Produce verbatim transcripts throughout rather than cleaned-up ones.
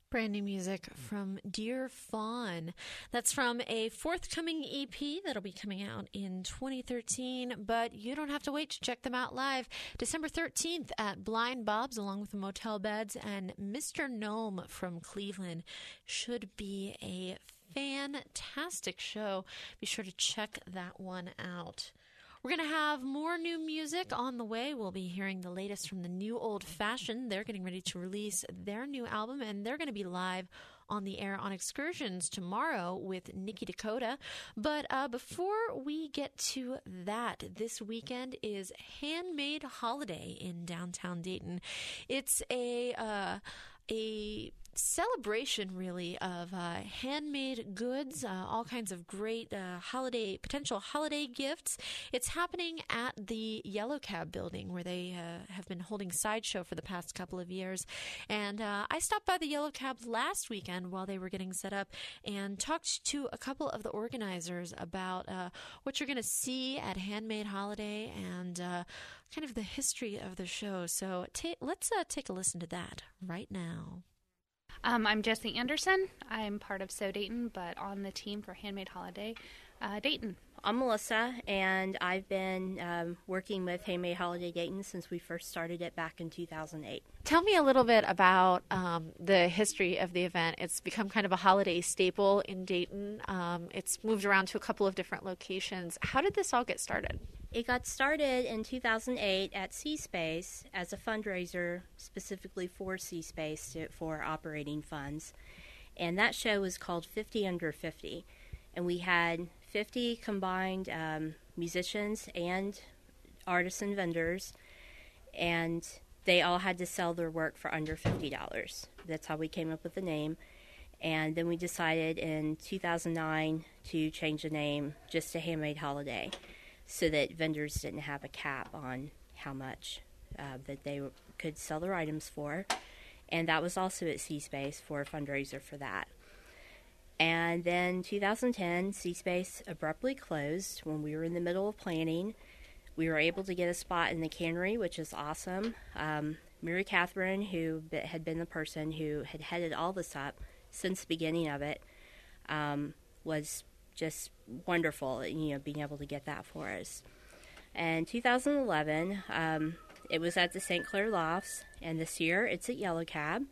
Brand new music from Dear Fawn. That's from a forthcoming E P that'll be coming out in twenty thirteen, but you don't have to wait to check them out live. December thirteenth at Blind Bob's, along with the Motel Beds and Mister Gnome from Cleveland. Should be a fantastic show. Be sure to check that one out. We're going to have more new music on the way. We'll be hearing the latest from the New Old Fashioned. They're getting ready to release their new album, and they're going to be live on the air on Excursions tomorrow with Nikki Dakota. But uh, before we get to that, this weekend is Handmade Holiday in downtown Dayton. It's a uh, a celebration, really, of uh, handmade goods, uh, all kinds of great uh, holiday, potential holiday gifts. It's happening at the Yellow Cab building, where they uh, have been holding Sideshow for the past couple of years. And uh, I stopped by the Yellow Cab last weekend while they were getting set up and talked to a couple of the organizers about uh, what you're going to see at Handmade Holiday and uh, kind of the history of the show. So ta- let's uh, take a listen to that right now. Um, I'm Jessie Anderson. I'm part of So Dayton, but on the team for Handmade Holiday uh, Dayton. I'm Melissa, and I've been um, working with Handmade Holiday Dayton since we first started it back in two thousand eight. Tell me a little bit about um, the history of the event. It's become kind of a holiday staple in Dayton. Um, it's moved around to a couple of different locations. How did this all get started? It got started in two thousand eight at C-Space as a fundraiser specifically for C-Space to, for operating funds. And that show was called fifty under fifty. And we had fifty combined um, musicians and artisan vendors. And they all had to sell their work for under fifty dollars. That's how we came up with the name. And then we decided in two thousand nine to change the name just to Handmade Holiday, so that vendors didn't have a cap on how much uh, that they w- could sell their items for. And that was also at C-Space for a fundraiser for that. And then two thousand ten, C-Space abruptly closed when we were in the middle of planning. We were able to get a spot in the cannery, which is awesome. Um, Mary Catherine, who b- had been the person who had headed all this up since the beginning of it, um, was just wonderful, you know, being able to get that for us. And two thousand eleven, um, it was at the Saint Clair Lofts, and this year it's at Yellow Cab.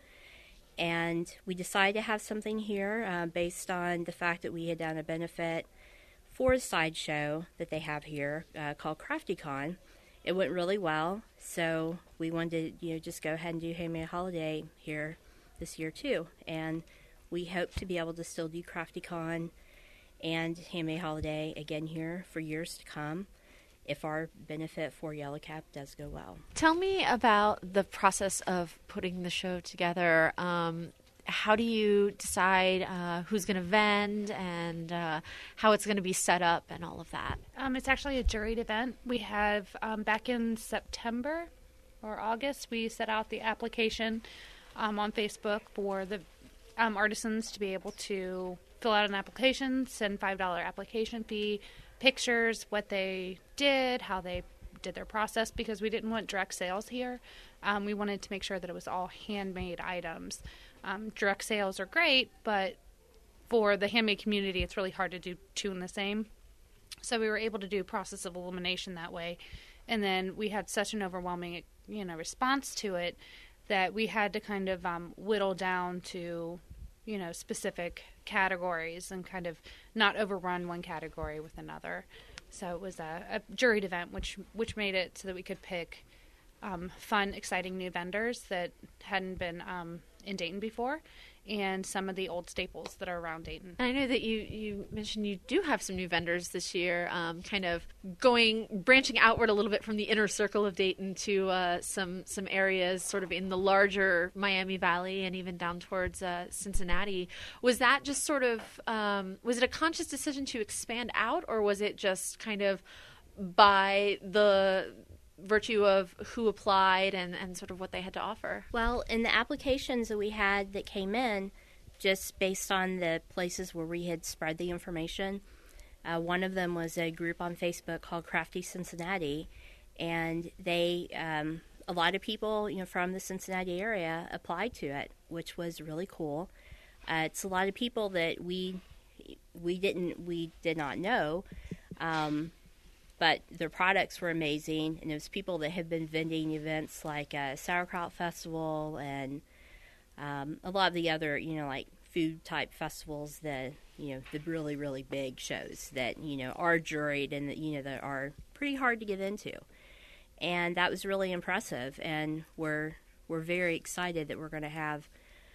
And we decided to have something here uh, based on the fact that we had done a benefit for a sideshow that they have here uh, called CraftyCon. It went really well, so we wanted to, you know, just go ahead and do Handmade Holiday here this year too. And we hope to be able to still do CraftyCon and Handmade Holiday again here for years to come if our benefit for Yellow Cab does go well. Tell me about the process of putting the show together. Um, how do you decide uh, who's going to vend and uh, how it's going to be set up and all of that? Um, it's actually a juried event. We have, um, back in September or August, we set out the application um, on Facebook for the um, artisans to be able to fill out an application, send five dollars application fee, pictures, what they did, how they did their process, because we didn't want direct sales here. Um, we wanted to make sure that it was all handmade items. Um, direct sales are great, but for the handmade community, it's really hard to do two in the same. So we were able to do process of elimination that way. And then we had such an overwhelming, you know, response to it that we had to kind of um, whittle down to, you know, specific categories and kind of not overrun one category with another. So it was a, a juried event, which which made it so that we could pick um, fun, exciting new vendors that hadn't been um, in Dayton before, and some of the old staples that are around Dayton. I know that you, you mentioned you do have some new vendors this year, um, kind of going, branching outward a little bit from the inner circle of Dayton to uh, some some areas sort of in the larger Miami Valley and even down towards uh, Cincinnati. Was that just sort of, um, was it a conscious decision to expand out, or was it just kind of by the virtue of who applied and, and sort of what they had to offer? Well, in the applications that we had that came in, just based on the places where we had spread the information, uh, one of them was a group on Facebook called Crafty Cincinnati, and they um, a lot of people, you know, from the Cincinnati area applied to it, which was really cool. Uh, it's a lot of people that we we didn't we did not know, um, but their products were amazing, and it was people that have been vending events like a Sauerkraut Festival and um, a lot of the other, you know, like food type festivals, that you know, the really really big shows that you know are juried and that you know that are pretty hard to get into. And that was really impressive, and we're we're very excited that we're going to have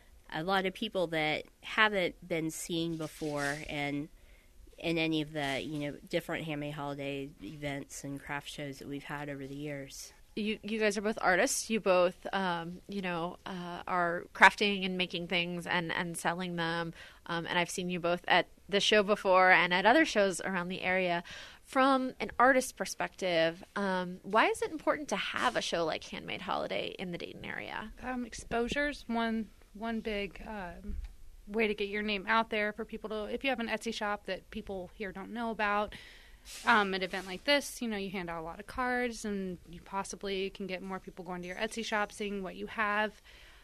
a lot of people that haven't been seen before and in any of the you know different handmade holiday events and craft shows that we've had over the years. You you guys are both artists. You both um, you know uh, are crafting and making things and, and selling them. Um, and I've seen you both at the show before and at other shows around the area. From an artist perspective, um, why is it important to have a show like Handmade Holiday in the Dayton area? Um, exposure's one one big um, way to get your name out there for people to. If you have an Etsy shop that people here don't know about, um, an event like this, you know, you hand out a lot of cards, and you possibly can get more people going to your Etsy shop, seeing what you have.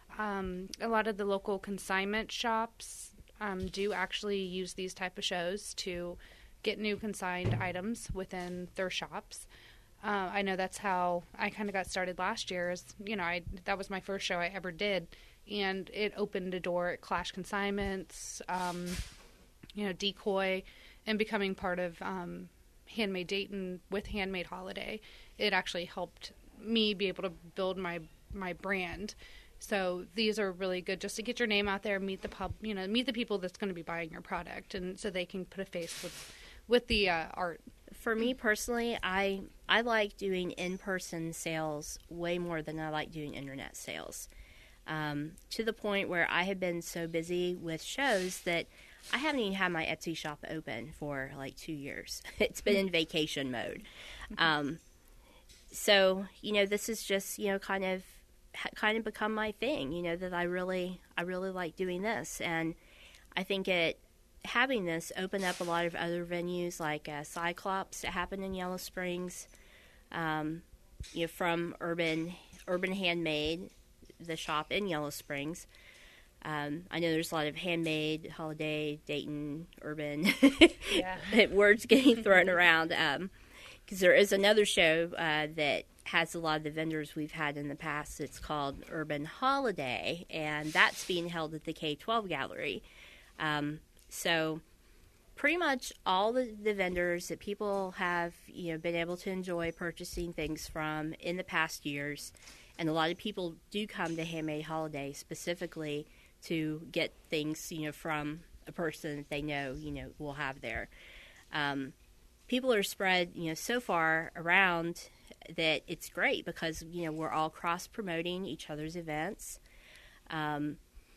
Um, a lot of the local consignment shops um, do actually use these type of shows to get new consigned items within their shops. Uh, I know that's how I kind of got started last year. Is you know, I that was my first show I ever did, and it opened a door at Clash Consignments, um, you know, Decoy, and becoming part of um, Handmade Dayton with Handmade Holiday. It actually helped me be able to build my my brand. So these are really good just to get your name out there, meet the pub, you know, meet the people that's going to be buying your product, and so they can put a face with. with the uh, art. For me personally, I I like doing in-person sales way more than I like doing internet sales. Um, to the point where I have been so busy with shows that I haven't even had my Etsy shop open for like two years. It's been in vacation mode. Um, so, you know, this is just, you know, kind of kind of become my thing, you know, that I really I really like doing this. And I think it having this open up a lot of other venues like uh, Cyclops that happened in Yellow Springs, um, you know, from Urban Urban Handmade, the shop in Yellow Springs. Um, I know there's a lot of Handmade, Holiday, Dayton, Urban Yeah. words getting thrown around, um, because there is another show uh, that has a lot of the vendors we've had in the past. It's called Urban Holiday, and that's being held at the K twelve Gallery. Um, So pretty much all the, the vendors that people have, you know, been able to enjoy purchasing things from in the past years, and a lot of people do come to Handmade Holiday specifically to get things, you know, from a person that they know, you know, will have there. Um, people are spread, you know, so far around that it's great because, you know, we're all cross-promoting each other's events. Um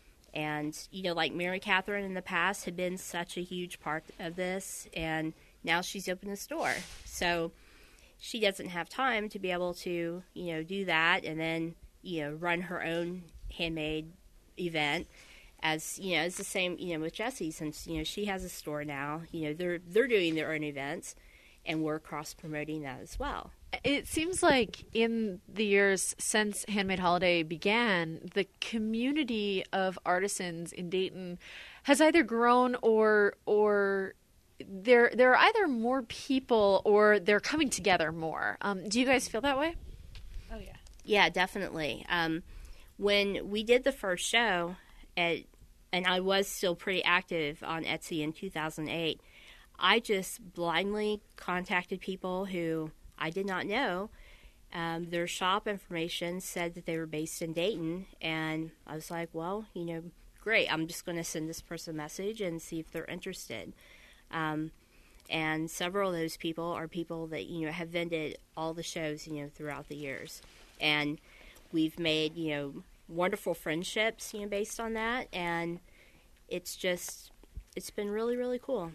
And, you know, like Mary Catherine in the past had been such a huge part of this, and now she's opened a store. So she doesn't have time to be able to, you know, do that and then, you know, run her own handmade event as, you know, it's the same, you know, with Jessie, since, you know, she has a store now. You know, they're they're doing their own events, and we're cross-promoting that as well. It seems like in the years since Handmade Holiday began, the community of artisans in Dayton has either grown or or there there are either more people or they're coming together more. Um, do you guys feel that way? Oh, yeah. Yeah, definitely. Um, when we did the first show, at, and I was still pretty active on Etsy in two thousand eight, I just blindly contacted people who I did not know. Um, their shop information said that they were based in Dayton, and I was like, well, you know, great. I'm just going to send this person a message and see if they're interested. Um, and several of those people are people that, you know, have vended all the shows, you know, throughout the years. And we've made, you know, wonderful friendships, you know, based on that. And it's just, it's been really, really cool.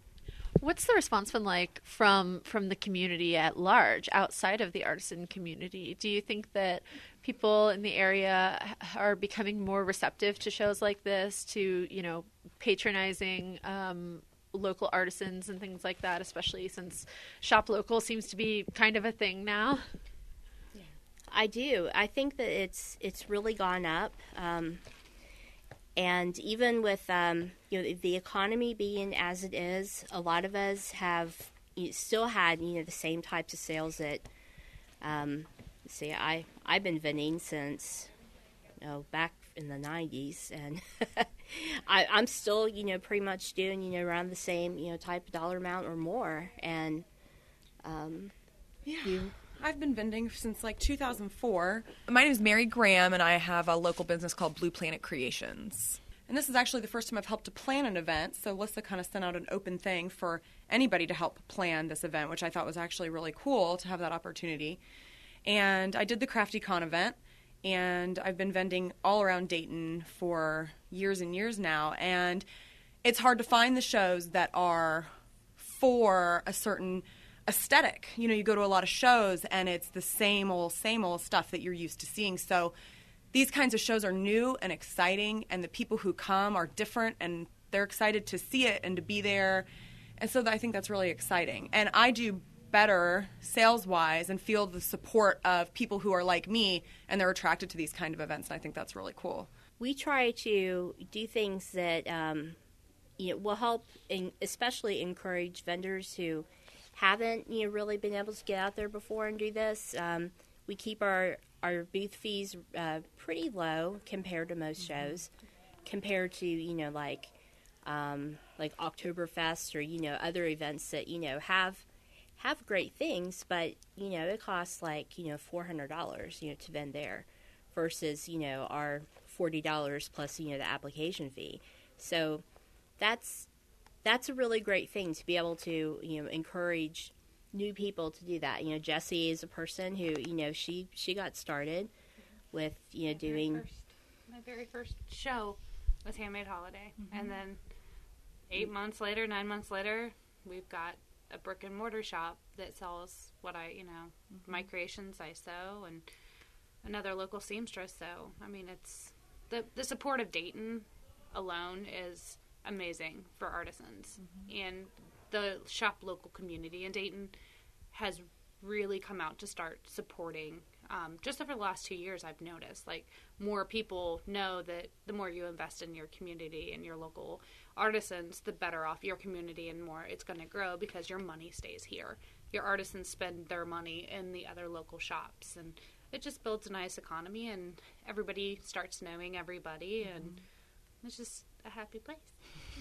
What's the response been like from from the community at large, outside of the artisan community? Do you think that people in the area are becoming more receptive to shows like this, to, you know, patronizing um, local artisans and things like that, especially since shop local seems to be kind of a thing now? I do. I think that it's it's really gone up, um, and even with um, you know the economy being as it is, a lot of us have you know, still had you know the same types of sales that. Um, see, I I've been vending since you know back in the nineties, and I, I'm still you know pretty much doing you know around the same you know type of dollar amount or more, and um, yeah. you. I've been vending since like two thousand four. My name is Mary Graham, and I have a local business called Blue Planet Creations. And this is actually the first time I've helped to plan an event, so Alyssa kind of sent out an open thing for anybody to help plan this event, which I thought was actually really cool to have that opportunity. And I did the CraftyCon event, and I've been vending all around Dayton for years and years now. And it's hard to find the shows that are for a certain aesthetic. You know, you go to a lot of shows and it's the same old, same old stuff that you're used to seeing. So these kinds of shows are new and exciting, and the people who come are different, and they're excited to see it and to be there. And so I think that's really exciting. And I do better sales-wise and feel the support of people who are like me, and they're attracted to these kind of events, and I think that's really cool. We try to do things that um, you know, will help, in, especially encourage vendors who haven't you know really been able to get out there before and do this. Um, we keep our our booth fees uh, pretty low compared to most mm-hmm. shows, compared to you know like um, like Oktoberfest or you know other events that you know have have great things, but you know it costs like you know four hundred dollars you know to vend there, versus you know our forty dollars plus you know the application fee. So that's That's a really great thing to be able to, you know, encourage new people to do that. You know, Jessie is a person who, you know, she, she got started with, you know, my doing... Very first, my very first show was Handmade Holiday. Mm-hmm. And then eight months later, nine months later, we've got a brick and mortar shop that sells what I, you know, mm-hmm. my creations I sew, and another local seamstress. So, I mean, it's... The, the support of Dayton alone is... amazing for artisans, mm-hmm. and the shop local community in Dayton has really come out to start supporting. Um, just over the last two years, I've noticed like more people know that the more you invest in your community and your local artisans, the better off your community and more it's going to grow, because your money stays here. Your artisans spend their money in the other local shops, and it just builds a nice economy, and everybody starts knowing everybody, mm-hmm. and it's just a happy place.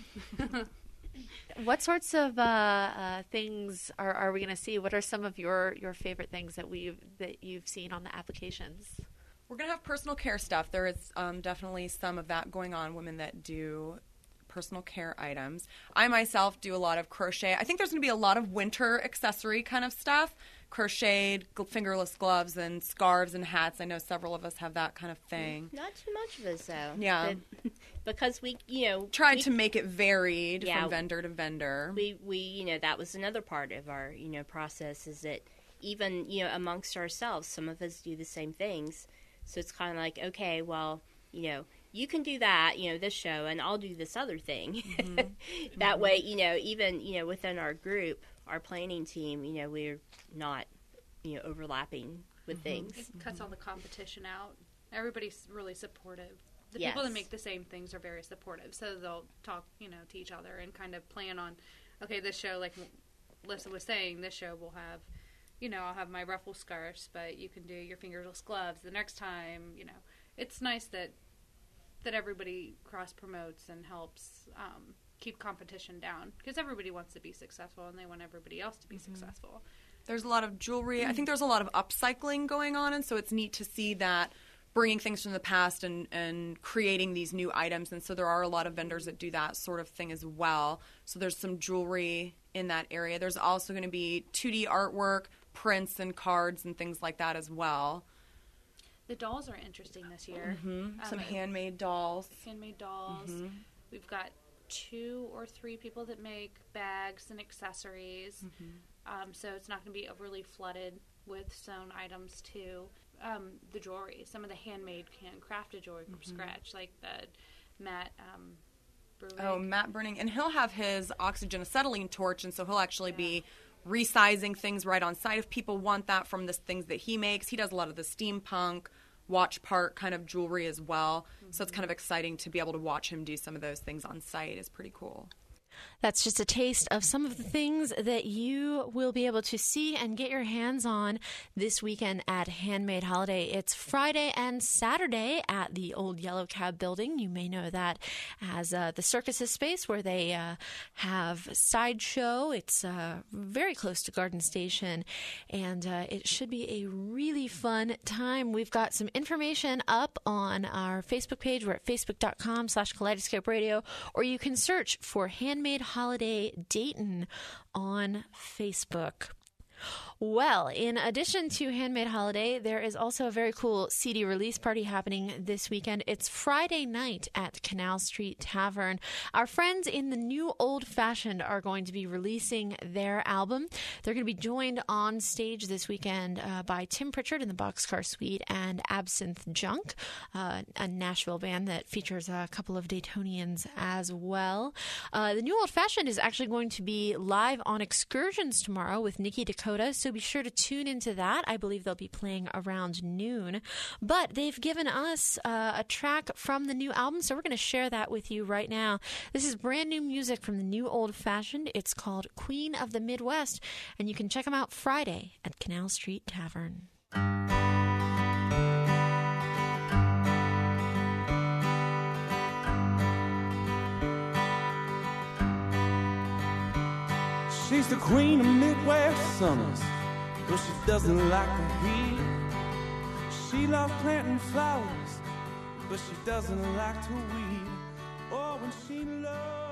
What sorts of uh, uh, things are, are we going to see? What are some of your, your favorite things that we that you've seen on the applications? We're going to have personal care stuff. There is um, definitely some of that going on, women that do personal care items. I myself do a lot of crochet. I think there's going to be a lot of winter accessory kind of stuff. Crocheted, fingerless gloves, and scarves and hats. I know several of us have that kind of thing. Not too much of us, though. Yeah. But, because we, you know... Tried we, to make it varied yeah, from vendor to vendor. We, we, you know, that was another part of our, you know, process, is that even, you know, amongst ourselves, some of us do the same things. So it's kind of like, okay, well, you know, you can do that, you know, this show, and I'll do this other thing. Mm-hmm. that mm-hmm. way, you know, even, you know, within our group, our planning team, you know, we're not, you know, overlapping with mm-hmm. things. It cuts mm-hmm. all the competition out. Everybody's really supportive. The yes. people that make the same things are very supportive, so they'll talk, you know, to each other and kind of plan on, okay, this show, like Alyssa was saying, this show will have, you know, I'll have my ruffle scarves, but you can do your fingerless gloves the next time, you know. It's nice that that everybody cross-promotes and helps um, keep competition down, because everybody wants to be successful, and they want everybody else to be mm-hmm. successful. There's a lot of jewelry. I think there's a lot of upcycling going on, and so it's neat to see that, bringing things from the past and, and creating these new items. And so there are a lot of vendors that do that sort of thing as well. So there's some jewelry in that area. There's also going to be two D artwork, prints, and cards and things like that as well. The dolls are interesting this year. Mm-hmm. Um, some handmade dolls. Handmade dolls. Mm-hmm. We've got two or three people that make bags and accessories. Mm-hmm. Um, so it's not going to be overly flooded with sewn items too. Um, the jewelry, some of the handmade, handcrafted jewelry from mm-hmm. scratch, like the Matt um, Brunig. Oh, Matt Brunig. And he'll have his oxygen acetylene torch, and so he'll actually yeah. be resizing things right on site if people want that from the things that he makes. He does a lot of the steampunk, watch part kind of jewelry as well. Mm-hmm. So it's kind of exciting to be able to watch him do some of those things on site. Is pretty cool. That's just a taste of some of the things that you will be able to see and get your hands on this weekend at Handmade Holiday. It's Friday and Saturday at the Old Yellow Cab building. You may know that as uh, the Circuses space where they uh, have Sideshow. It's uh, very close to Garden Station, and uh, it should be a really fun time. We've got some information up on our Facebook page. We're at facebook.com slash Kaleidoscope Radio, or you can search for Handmade Holiday Dayton on Facebook. Well, in addition to Handmade Holiday, there is also a very cool C D release party happening this weekend. It's Friday night at Canal Street Tavern. Our friends in the New Old Fashioned are going to be releasing their album. They're going to be joined on stage this weekend uh, by Tim Pritchard in the Boxcar Suite and Absinthe Junk, uh, a Nashville band that features a couple of Daytonians as well. Uh, the New Old Fashioned is actually going to be live on Excursions tomorrow with Nikki Dakota, so be sure to tune into that. I believe they'll be playing around noon. But they've given us uh, a track from the new album, so we're going to share that with you right now. This is brand new music from the New Old Fashioned. It's called Queen of the Midwest, and you can check them out Friday at Canal Street Tavern. She's the queen of Midwest summers, but she doesn't like the heat. She loves planting flowers, but she doesn't like to weed. Oh, when she loves